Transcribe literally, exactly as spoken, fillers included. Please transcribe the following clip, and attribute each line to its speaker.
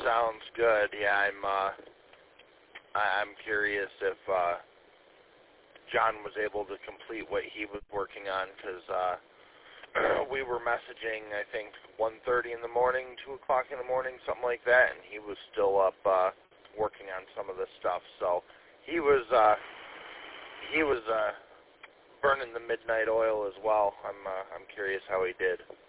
Speaker 1: Sounds good. Yeah, I'm. Uh, I'm curious if uh, John was able to complete what he was working on, because uh, we were messaging, I think, one thirty in the morning, two o'clock in the morning, something like that, and he was still up uh, working on some of this stuff. So he was uh, he was uh, burning the midnight oil as well. I'm uh, I'm curious how he did.